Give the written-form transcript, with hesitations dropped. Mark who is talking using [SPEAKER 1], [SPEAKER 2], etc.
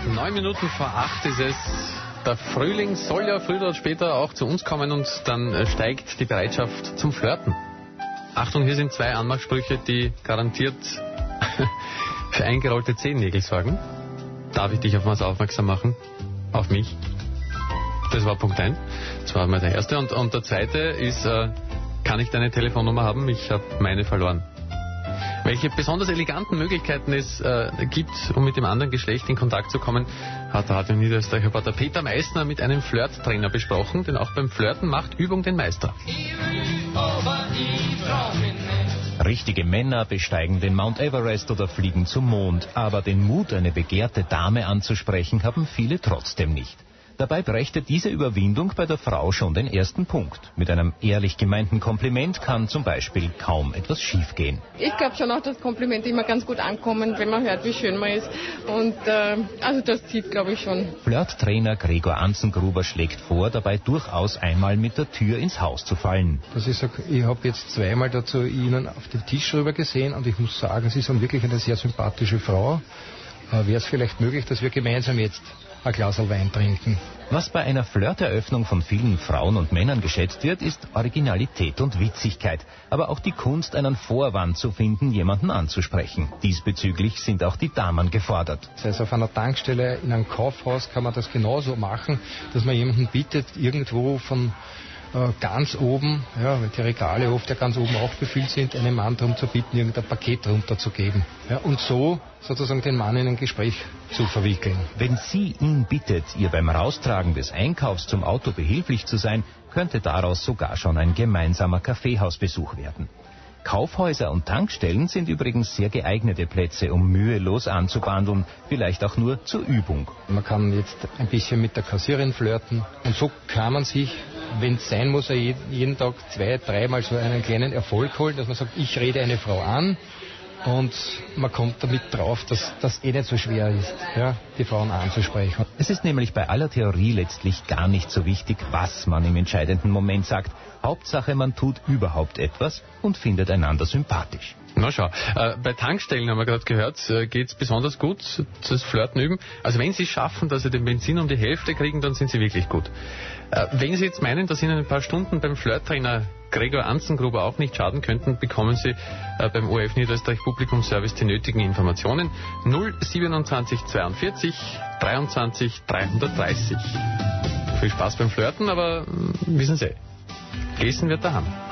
[SPEAKER 1] 7:09 ist es. Der Frühling soll ja früher oder später auch zu uns kommen und dann steigt die Bereitschaft zum Flirten. Achtung, hier sind 2 Anmachsprüche, die garantiert für eingerollte Zehennägel sorgen. Darf ich dich auf was aufmerksam machen? Auf mich? Das war Punkt 1. Das war mal der erste. Und der zweite ist, kann ich deine Telefonnummer haben? Ich habe meine verloren. Welche besonders eleganten Möglichkeiten es gibt, um mit dem anderen Geschlecht in Kontakt zu kommen, hat der Radio Niederösterreich Reporter Peter Meissner mit einem Flirttrainer besprochen, denn auch beim Flirten macht Übung den Meister.
[SPEAKER 2] Richtige Männer besteigen den Mount Everest oder fliegen zum Mond, aber den Mut, eine begehrte Dame anzusprechen, haben viele trotzdem nicht. Dabei brächte diese Überwindung bei der Frau schon den ersten Punkt. Mit einem ehrlich gemeinten Kompliment kann zum Beispiel kaum etwas schiefgehen.
[SPEAKER 3] Ich glaube schon auch, dass Komplimente immer ganz gut ankommen, wenn man hört, wie schön man ist. Und also das zieht, glaube ich, schon.
[SPEAKER 2] Flirttrainer Gregor Anzengruber schlägt vor, dabei durchaus einmal mit der Tür ins Haus zu fallen.
[SPEAKER 4] Dass ich sage, ich habe jetzt 2-mal dazu Ihnen auf den Tisch rüber gesehen und ich muss sagen, Sie sind wirklich eine sehr sympathische Frau. Wäre es vielleicht möglich, dass wir gemeinsam jetzt ein Glas Wein trinken?
[SPEAKER 2] Was bei einer Flirteröffnung von vielen Frauen und Männern geschätzt wird, ist Originalität und Witzigkeit, aber auch die Kunst, einen Vorwand zu finden, jemanden anzusprechen. Diesbezüglich sind auch die Damen gefordert.
[SPEAKER 4] Das heißt, auf einer Tankstelle, in einem Kaufhaus kann man das genauso machen, dass man jemanden bittet, irgendwo von ganz oben, ja, weil die Regale oft ja ganz oben auch befüllt sind, einem Mann darum zu bitten, irgendein Paket runterzugeben. Ja, und so sozusagen den Mann in ein Gespräch zu verwickeln.
[SPEAKER 2] Wenn sie ihn bittet, ihr beim Raustragen des Einkaufs zum Auto behilflich zu sein, könnte daraus sogar schon ein gemeinsamer Kaffeehausbesuch werden. Kaufhäuser und Tankstellen sind übrigens sehr geeignete Plätze, um mühelos anzubandeln, vielleicht auch nur zur Übung.
[SPEAKER 4] Man kann jetzt ein bisschen mit der Kassiererin flirten und so kann man sich, wenn es sein muss, jeden Tag 2-3 Mal so einen kleinen Erfolg holen, dass man sagt, ich rede eine Frau an und man kommt damit drauf, dass das nicht so schwer ist, ja, die Frauen anzusprechen.
[SPEAKER 2] Es ist nämlich bei aller Theorie letztlich gar nicht so wichtig, was man im entscheidenden Moment sagt. Hauptsache, man tut überhaupt etwas und findet einander sympathisch.
[SPEAKER 1] Na schau, bei Tankstellen haben wir gerade gehört, geht es besonders gut, das Flirten üben. Also wenn Sie es schaffen, dass Sie den Benzin um die Hälfte kriegen, dann sind Sie wirklich gut. Wenn Sie jetzt meinen, dass Ihnen ein paar Stunden beim Flirttrainer Gregor Anzengruber auch nicht schaden könnten, bekommen Sie beim ORF Niederösterreich Publikumsservice die nötigen Informationen. 027 42 23 330. Viel Spaß beim Flirten, aber wissen Sie, Gessen wird daheim.